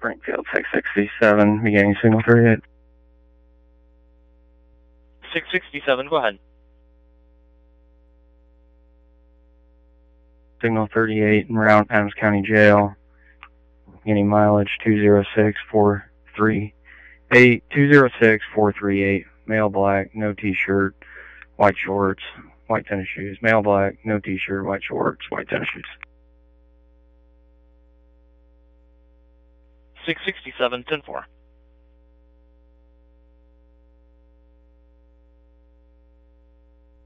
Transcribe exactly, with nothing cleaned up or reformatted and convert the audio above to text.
Springfield six sixty-seven, beginning signal thirty-eight. six sixty-seven, go ahead. Signal thirty-eight en route, Adams County Jail. Beginning mileage two zero six four three eight, two zero six four three eight. Male black, no t-shirt, white shorts, white tennis shoes. Male black, no t-shirt, white shorts, white tennis shoes. six sixty-seven, ten four.